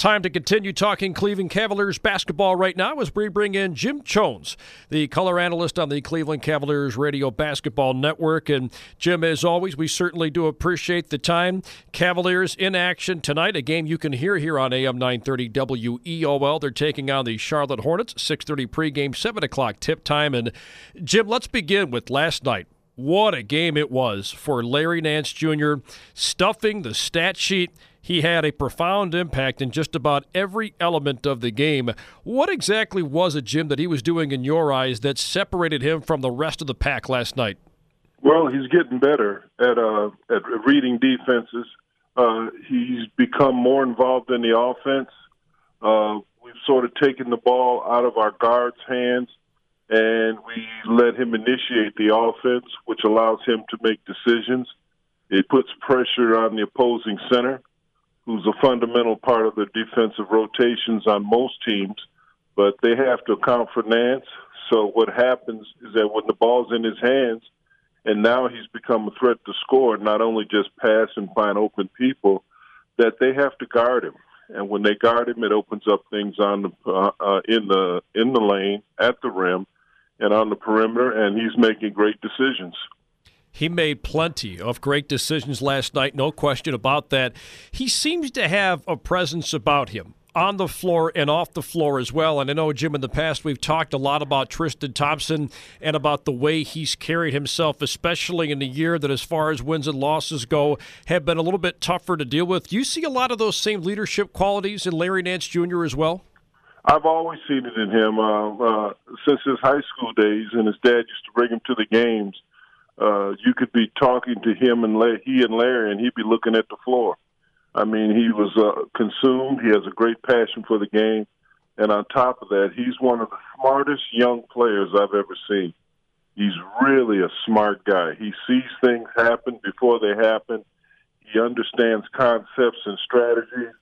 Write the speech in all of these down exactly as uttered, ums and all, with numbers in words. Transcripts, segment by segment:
Time to continue talking Cleveland Cavaliers basketball right now as we bring in Jim Chones, the color analyst on the Cleveland Cavaliers Radio Basketball Network. And Jim, as always, we certainly do appreciate the time. Cavaliers in action tonight, a game you can hear here on A M nine thirty W E O L. They're taking on the Charlotte Hornets, six thirty pregame, seven o'clock tip time. And Jim, let's begin with last night. What a game it was for Larry Nance Junior Stuffing the stat sheet. He had a profound impact in just about every element of the game. What exactly was it, Jim, that he was doing in your eyes that separated him from the rest of the pack last night? Well, he's getting better at uh, at reading defenses. Uh, he's become more involved in the offense. Uh, we've sort of taken the ball out of our guards' hands, and we let him initiate the offense, which allows him to make decisions. It puts pressure on the opposing center, who's a fundamental part of the defensive rotations on most teams, but they have to account for Nance. So what happens is that when the ball's in his hands, and now he's become a threat to score, not only just pass and find open people, that they have to guard him. And when they guard him, it opens up things on the uh, uh, in the in the lane, at the rim, and on the perimeter, and he's making great decisions. He made plenty of great decisions last night, no question about that. He seems to have a presence about him on the floor and off the floor as well. And I know, Jim, in the past we've talked a lot about Tristan Thompson and about the way he's carried himself, especially in a year that, as far as wins and losses go, have been a little bit tougher to deal with. Do you see a lot of those same leadership qualities in Larry Nance Junior as well? I've always seen it in him uh, uh, since his high school days, and his dad used to bring him to the games. Uh, you could be talking to him and La- he and Larry, and he'd be looking at the floor. I mean, he was uh, consumed. He has a great passion for the game. And on top of that, he's one of the smartest young players I've ever seen. He's really a smart guy. He sees things happen before they happen. He understands concepts and strategies.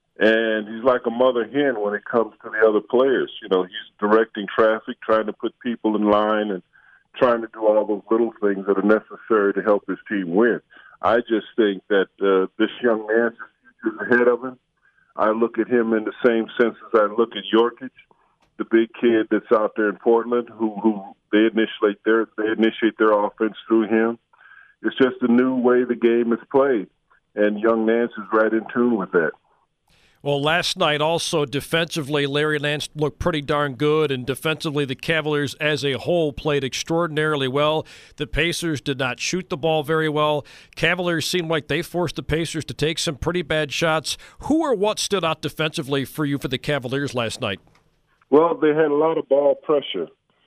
And he's like a mother hen when it comes to the other players. You know, he's directing traffic, trying to put people in line, and trying to do all those little things that are necessary to help his team win. I just think that uh, this young man's future is ahead of him. I look at him in the same sense as I look at Jokic, the big kid that's out there in Portland, who, who they initiate their they initiate their offense through him. It's just a new way the game is played, and young Nance is right in tune with that. Well, last night also defensively, Larry Nance looked pretty darn good, and defensively the Cavaliers as a whole played extraordinarily well. The Pacers did not shoot the ball very well. Cavaliers seemed like they forced the Pacers to take some pretty bad shots. Who or what stood out defensively for you for the Cavaliers last night? Well, they had a lot of ball pressure,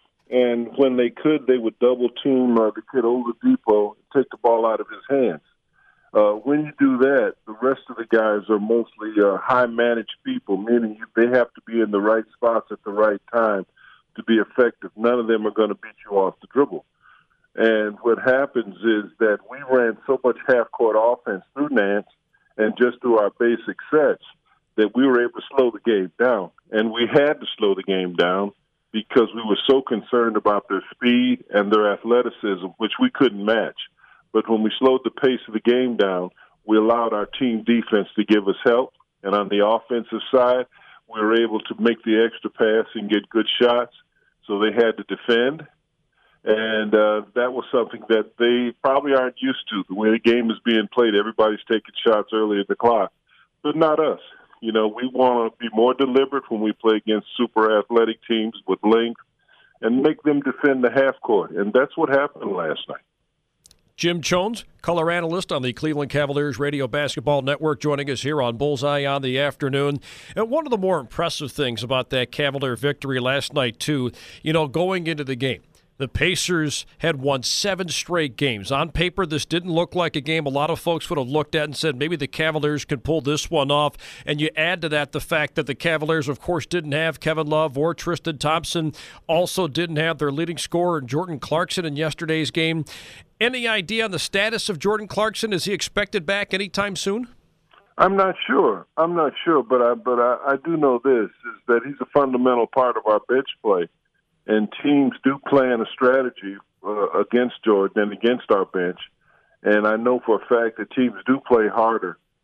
and when they could, they would double-team uh, the kid Oladipo and take the ball out of his hands. Uh, when you do that, the rest of the guys are mostly uh, high-managed people, meaning you, they have to be in the right spots at the right time to be effective. None of them are going to beat you off the dribble. And what happens is that we ran so much half-court offense through Nance and just through our basic sets that we were able to slow the game down. And we had to slow the game down because we were so concerned about their speed and their athleticism, which we couldn't match. But when we slowed the pace of the game down, we allowed our team defense to give us help. And on the offensive side, we were able to make the extra pass and get good shots. So they had to defend. And uh, that was something that they probably aren't used to. The way the game is being played, everybody's taking shots early at the clock. But not us. You know, we want to be more deliberate when we play against super athletic teams with length and make them defend the half court. And that's what happened last night. Jim Chones, color analyst on the Cleveland Cavaliers Radio Basketball Network, joining us here on Bullseye on the afternoon. And one of the more impressive things about that Cavalier victory last night, too, you know, going into the game, the Pacers had won seven straight games. On paper, this didn't look like a game a lot of folks would have looked at and said maybe the Cavaliers can pull this one off. And you add to that the fact that the Cavaliers, of course, didn't have Kevin Love or Tristan Thompson, also didn't have their leading scorer, Jordan Clarkson, in yesterday's game. Any idea on the status of Jordan Clarkson? Is he expected back anytime soon? I'm not sure. I'm not sure, but I but I, I do know this, is that he's a fundamental part of our bench play. And teams do plan a strategy uh, against Jordan and against our bench. And I know for a fact that teams do play harder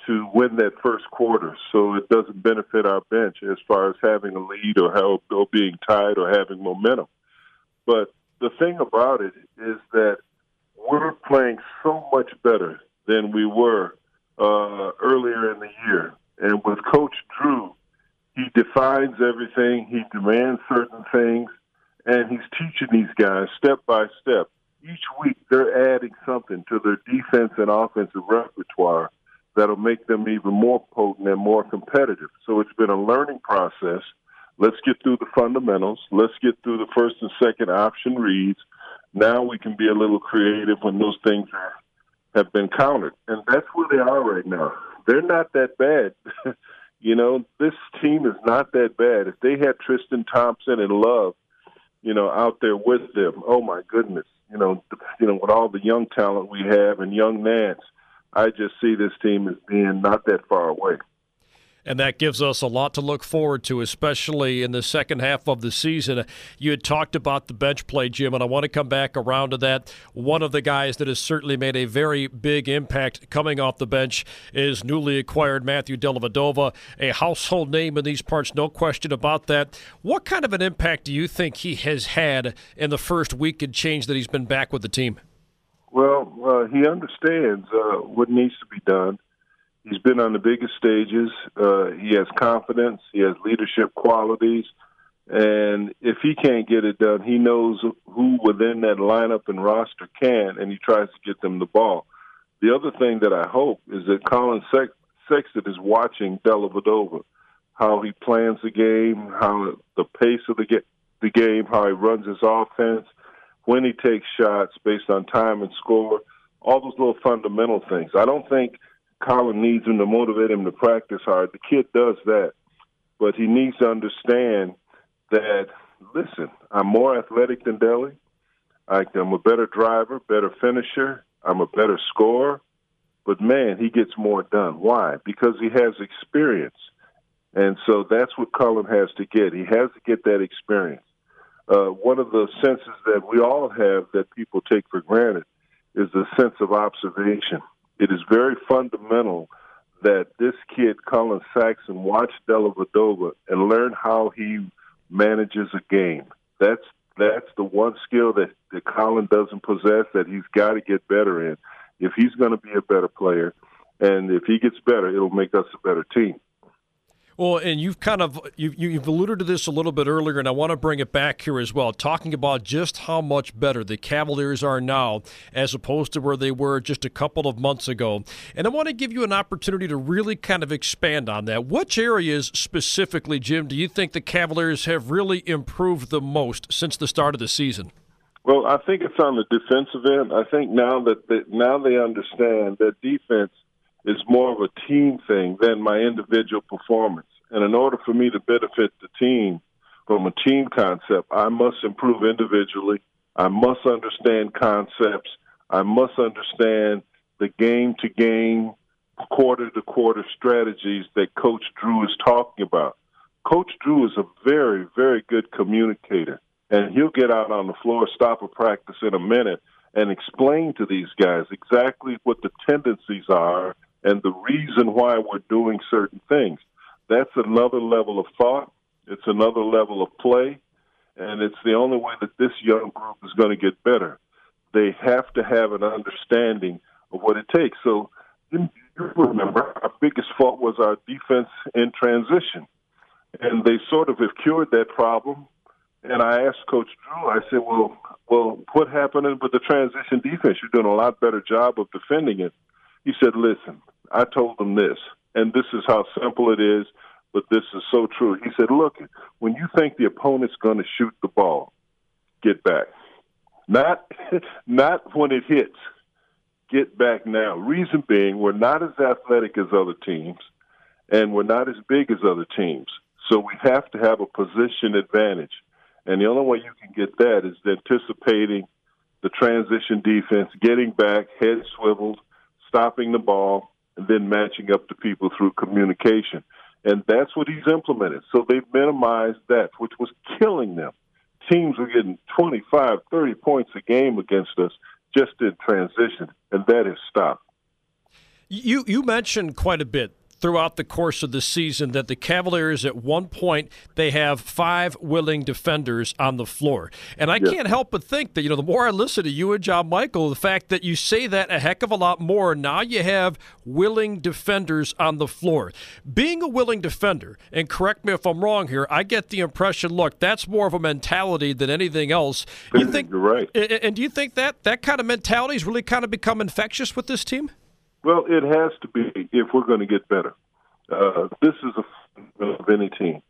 to win that first quarter, so it doesn't benefit our bench as far as having a lead or how or being tied or having momentum. But the thing about it is that we're playing so much better than we were uh, earlier in the year. And with Coach Drew, he defines everything, he demands certain things, and he's teaching these guys step by step. Each week they're adding something to their defense and offensive repertoire that'll make them even more potent and more competitive. So it's been a learning process. Let's get through the fundamentals. Let's get through the first and second option reads. Now we can be a little creative when those things are, have been countered. And that's where they are right now. They're not that bad. You know, this team is not that bad. If they had Tristan Thompson and Love, you know, out there with them, oh, my goodness. You know, you know, with all the young talent we have and young Nance, I just see this team as being not that far away. And that gives us a lot to look forward to, especially in the second half of the season. You had talked about the bench play, Jim, and I want to come back around to that. One of the guys that has certainly made a very big impact coming off the bench is newly acquired Matthew Dellavedova, a household name in these parts, no question about that. What kind of an impact do you think he has had in the first week and change that he's been back with the team? Well, uh, he understands uh, what needs to be done. He's been on the biggest stages. Uh, he has confidence. He has leadership qualities. And if he can't get it done, he knows who within that lineup and roster can, and he tries to get them the ball. The other thing that I hope is that Colin Sex- Sexton is watching Dellavedova, how he plans the game, how the pace of the, ga- the game, how he runs his offense, when he takes shots based on time and score, all those little fundamental things. I don't think Colin needs him to motivate him to practice hard. The kid does that. But he needs to understand that, listen, I'm more athletic than Delly. I'm a better driver, better finisher. I'm a better scorer. But, man, he gets more done. Why? Because he has experience. And so that's what Colin has to get. He has to get that experience. Uh, one of the senses that we all have that people take for granted is the sense of observation. It is very fundamental that this kid, Colin Sexton, watch Dellavedova and learn how he manages a game. That's that's the one skill that, that Colin doesn't possess that he's got to get better in if he's going to be a better player. And if he gets better, it'll make us a better team. Well, and you've kind of you've, you've alluded to this a little bit earlier, and I want to bring it back here as well, talking about just how much better the Cavaliers are now as opposed to where they were just a couple of months ago. And I want to give you an opportunity to really kind of expand on that. Which areas specifically, Jim, do you think the Cavaliers have really improved the most since the start of the season? Well, I think it's on the defensive end. I think now that they, now they understand that defense is more of a team thing than my individual performance. And in order for me to benefit the team from a team concept, I must improve individually. I must understand concepts. I must understand the game-to-game, quarter-to-quarter strategies that Coach Drew is talking about. Coach Drew is a very, very good communicator, and he'll get out on the floor, stop a practice in a minute, and explain to these guys exactly what the tendencies are and the reason why we're doing certain things. That's another level of thought. It's another level of play, and it's the only way that this young group is going to get better. They have to have an understanding of what it takes. So you remember, our biggest fault was our defense in transition, and they sort of have cured that problem. And I asked Coach Drew, I said, well, well, what happened with the transition defense? You're doing a lot better job of defending it. He said, listen, I told them this, and this is how simple it is, but this is so true. He said, look, when you think the opponent's going to shoot the ball, get back. Not, not when it hits. Get back now. Reason being, we're not as athletic as other teams, and we're not as big as other teams. So we have to have a position advantage. And the only way you can get that is anticipating the transition defense, getting back, head swiveled, stopping the ball, and then matching up to people through communication. And that's what he's implemented. So they've minimized that, which was killing them. Teams were getting twenty-five, thirty points a game against us just in transition, and that has stopped. You you mentioned quite a bit throughout the course of the season that the Cavaliers at one point they have five willing defenders on the floor. And I yeah. can't help but think that, you know, the more I listen to you and John Michael, the fact that you say that a heck of a lot more, now you have willing defenders on the floor. Being a willing defender, and correct me if I'm wrong here, I get the impression, look, that's more of a mentality than anything else. You think, You're right. And do you think that that kind of mentality has really kind of become infectious with this team? Well, it has to be if we're going to get better. Uh, this is a f- of any team.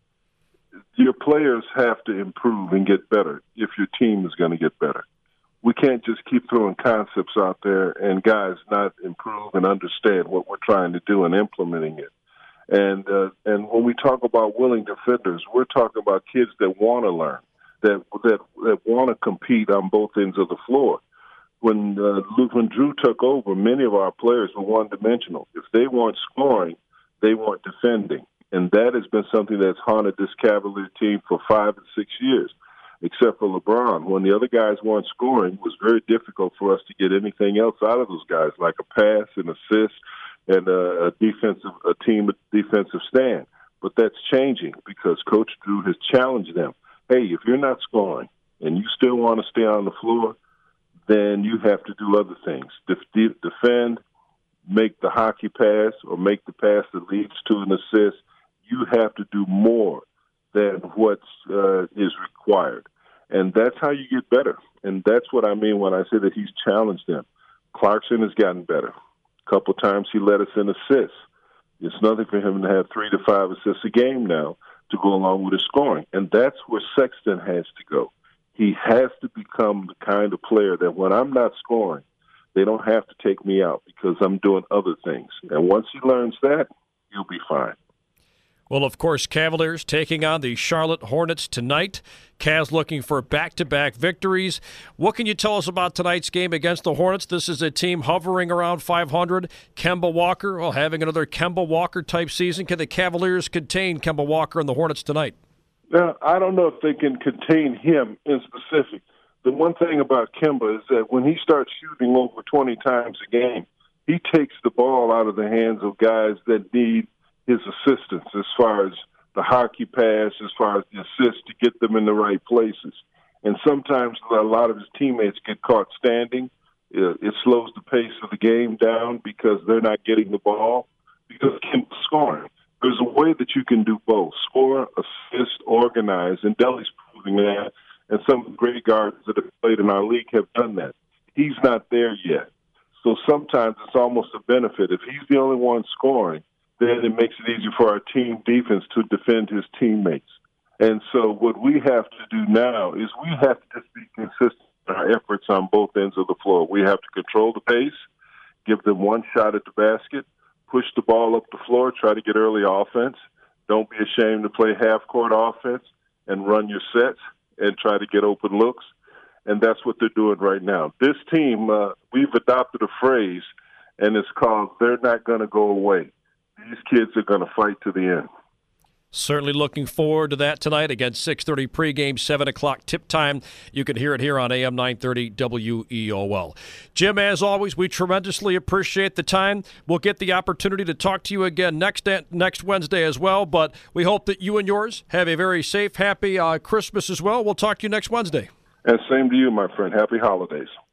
Your players have to improve and get better if your team is going to get better. We can't just keep throwing concepts out there and guys not improve and understand what we're trying to do and implementing it. And uh, and when we talk about willing defenders, we're talking about kids that want to learn, that that that want to compete on both ends of the floor. When uh, when Drew took over, many of our players were one-dimensional. If they weren't scoring, they weren't defending. And that has been something that's haunted this Cavalier team for five and six years, except for LeBron. When the other guys weren't scoring, it was very difficult for us to get anything else out of those guys, like a pass, an assist, and a, a defensive a team defensive stand. But that's changing because Coach Drew has challenged them. Hey, if you're not scoring and you still want to stay on the floor, then you have to do other things. Def- defend, make the hockey pass, or make the pass that leads to an assist. You have to do more than what uh, is required. And that's how you get better. And that's what I mean when I say that he's challenged them. Clarkson has gotten better. A couple times he led us in assists. It's nothing for him to have three to five assists a game now to go along with his scoring. And that's where Sexton has to go. He has to become the kind of player that when I'm not scoring, they don't have to take me out because I'm doing other things. And once he learns that, he'll be fine. Well, of course, Cavaliers taking on the Charlotte Hornets tonight. Cavs looking for back-to-back victories. What can you tell us about tonight's game against the Hornets? This is a team hovering around five hundred. Kemba Walker, well, having another Kemba Walker-type season. Can the Cavaliers contain Kemba Walker and the Hornets tonight? Now, I don't know if they can contain him in specific. The one thing about Kemba is that when he starts shooting over twenty times a game, he takes the ball out of the hands of guys that need his assistance as far as the hockey pass, as far as the assist to get them in the right places. And sometimes a lot of his teammates get caught standing. It slows the pace of the game down because they're not getting the ball because Kemba's scoring. There's a way that you can do both, score, assist, organize, and Delly's proving that, and some of the great guards that have played in our league have done that. He's not there yet. So sometimes it's almost a benefit. If he's the only one scoring, then it makes it easier for our team defense to defend his teammates. And so what we have to do now is we have to just be consistent in our efforts on both ends of the floor. We have to control the pace, give them one shot at the basket, push the ball up the floor, try to get early offense. Don't be ashamed to play half-court offense and run your sets and try to get open looks. And that's what they're doing right now. This team, uh, we've adopted a phrase, and it's called, they're not going to go away. These kids are going to fight to the end. Certainly looking forward to that tonight. Again, six thirty pregame, seven o'clock tip time. You can hear it here on A M nine thirty W E O L. Jim, as always, we tremendously appreciate the time. We'll get the opportunity to talk to you again next next Wednesday as well, but we hope that you and yours have a very safe, happy uh, Christmas as well. We'll talk to you next Wednesday. And same to you, my friend. Happy holidays.